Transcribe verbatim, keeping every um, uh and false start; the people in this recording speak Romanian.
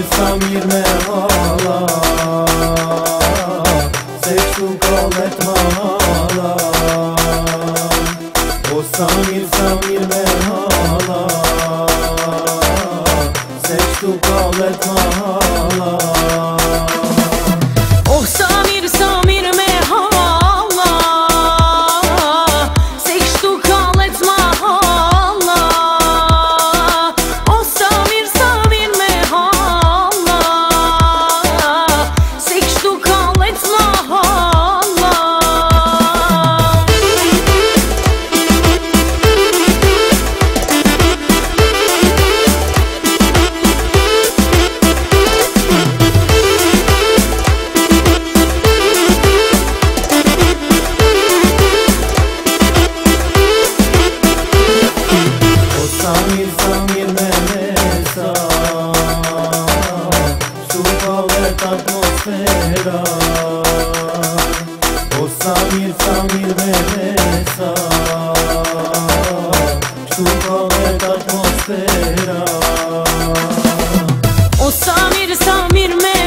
Samir me hala, se kështu kallet mahala. O Samir, Samir me hala, se kështu kallet mahala. Oh Samir, Samir me hala, se kështu kallet mahala. Oh Samir, Samir me hala, se kështu kallet mahala. Samir, Samir me mesa, kështu kallet atmosfera. O Samir, Samir me mesa, kështu kallet atmosfera. Oh Samir, Samir me